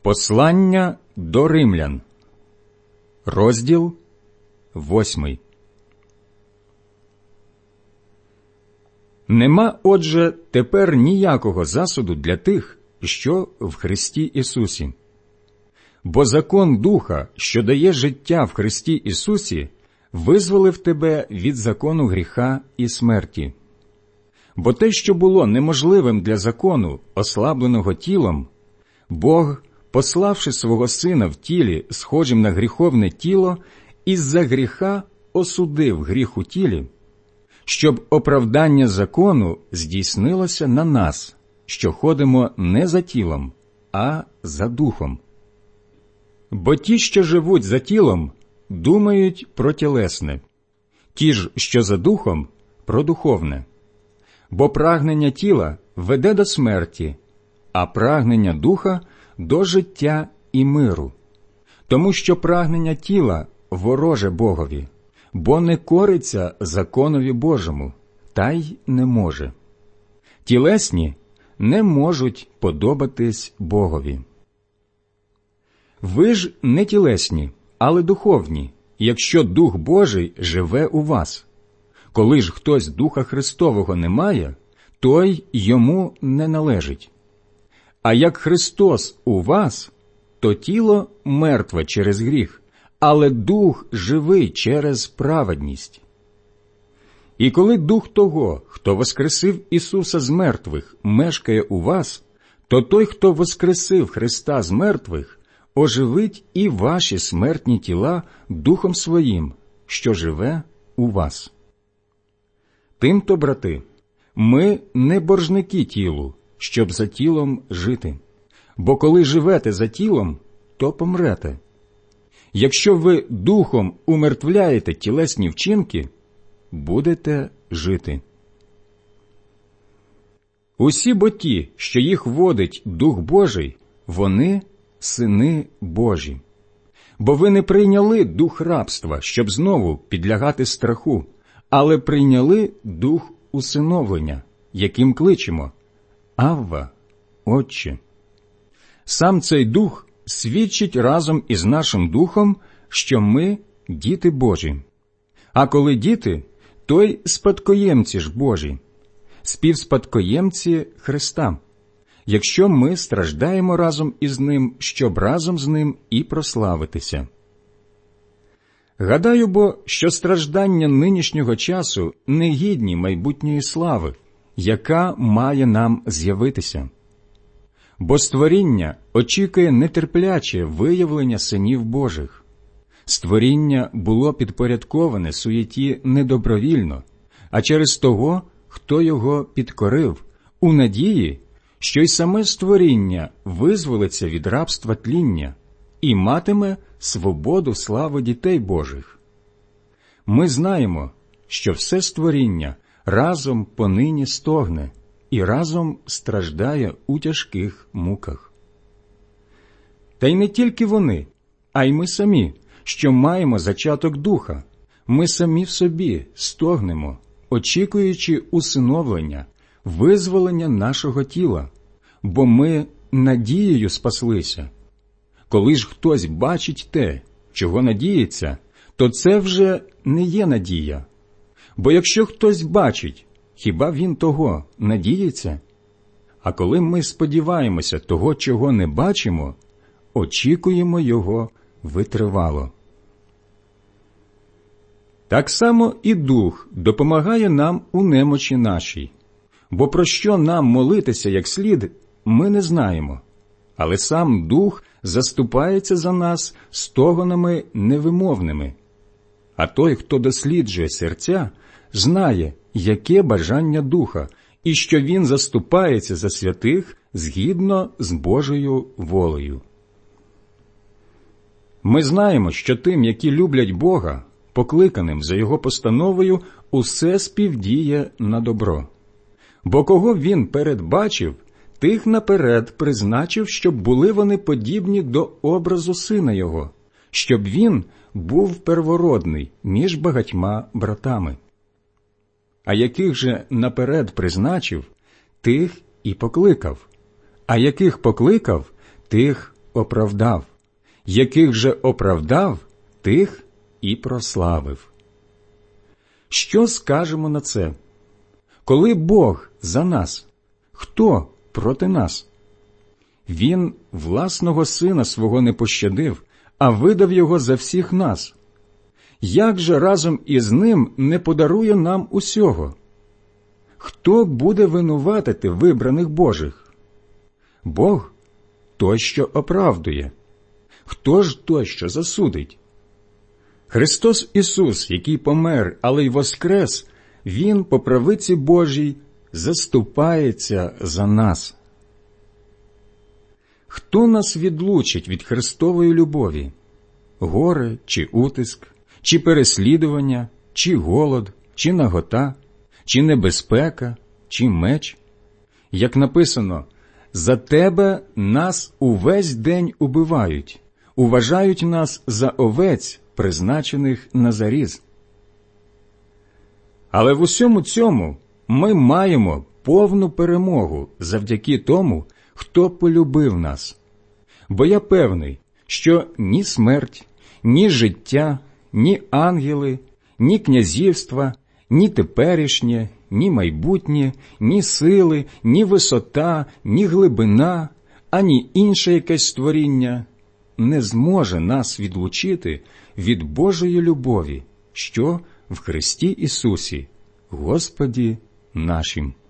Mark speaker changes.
Speaker 1: Послання до римлян, розділ 8. Нема, отже, тепер ніякого засуду для тих, що в Христі Ісусі. Бо закон Духа, що дає життя в Христі Ісусі, визволив тебе від закону гріха і смерті. Бо те, що було неможливим для закону, ослабленого тілом, Бог, пославши свого Сина в тілі, схожим на гріховне тіло, із-за гріха осудив гріх у тілі, щоб оправдання закону здійснилося на нас, що ходимо не за тілом, а за духом. Бо ті, що живуть за тілом, думають про тілесне, ті ж, що за духом, про духовне. Бо прагнення тіла веде до смерті, а прагнення духа – до життя і миру. Тому що прагнення тіла вороже Богові, бо не кориться законові Божому, та й не може. Тілесні не можуть подобатись Богові. Ви ж не тілесні, але духовні, якщо Дух Божий живе у вас. Коли ж хтось Духа Христового не має, той йому не належить. А як Христос у вас, то тіло мертве через гріх, але Дух живий через праведність. І коли Дух того, хто воскресив Ісуса з мертвих, мешкає у вас, то той, хто воскресив Христа з мертвих, оживить і ваші смертні тіла Духом Своїм, що живе у вас. Тимто, брати, ми не боржники тілу, щоб за тілом жити. Бо коли живете за тілом, то помрете. Якщо ви духом умертвляєте тілесні вчинки, будете жити. Усі бо ті, що їх водить Дух Божий, вони сини Божі. Бо ви не прийняли дух рабства, щоб знову підлягати страху, але прийняли дух усиновлення, яким кличемо: Авва, Отче. Сам цей дух свідчить разом із нашим духом, що ми – діти Божі. А коли діти, то й спадкоємці ж Божі, співспадкоємці Христа, якщо ми страждаємо разом із Ним, щоб разом з Ним і прославитися. Гадаю бо, що страждання нинішнього часу не гідні майбутньої слави, яка має нам з'явитися. Бо створіння очікує нетерпляче виявлення синів Божих. Створіння було підпорядковане суєті не добровільно, а через того, хто його підкорив, у надії, що й саме створіння визволиться від рабства тління і матиме свободу слави дітей Божих. Ми знаємо, що все створіння разом понині стогне і разом страждає у тяжких муках. Та й не тільки вони, а й ми самі, що маємо зачаток духа, ми самі в собі стогнемо, очікуючи усиновлення, визволення нашого тіла, бо ми надією спаслися. Коли ж хтось бачить те, чого надіється, то це вже не є надія. Бо якщо хтось бачить, хіба він того надіється? А коли ми сподіваємося того, чого не бачимо, очікуємо його витривало. Так само і Дух допомагає нам у немочі нашій. Бо про що нам молитися як слід, ми не знаємо. Але сам Дух заступається за нас стогонами невимовними. А той, хто досліджує серця, знає, яке бажання Духа, і що він заступається за святих згідно з Божою волею. Ми знаємо, що тим, які люблять Бога, покликаним за Його постановою, усе співдіє на добро. Бо кого Він передбачив, тих наперед призначив, щоб були вони подібні до образу Сина Його, щоб Він був первородний між багатьма братами. А яких же наперед призначив, тих і покликав, а яких покликав, тих оправдав, яких же оправдав, тих і прославив. Що скажемо на це? Коли Бог за нас, хто проти нас? Він власного Сина свого не пощадив, а видав його за всіх нас. Як же разом із ним не подарує нам усього? Хто буде винуватити вибраних Божих? Бог – той, що оправдує. Хто ж той, що засудить? Христос Ісус, який помер, але й воскрес, Він по правиці Божій заступається за нас. Хто нас відлучить від Христової любові? Горе чи утиск, чи переслідування, чи голод, чи нагота, чи небезпека, чи меч? Як написано, «За тебе нас увесь день убивають, уважають нас за овець, призначених на заріз». Але в усьому цьому ми маємо повну перемогу завдяки тому, хто полюбив нас. Бо я певний, що ні смерть, ні життя, ні ангели, ні князівства, ні теперішнє, ні майбутнє, ні сили, ні висота, ні глибина, ані інше якесь створіння не зможе нас відлучити від Божої любові, що в Христі Ісусі, Господі нашим.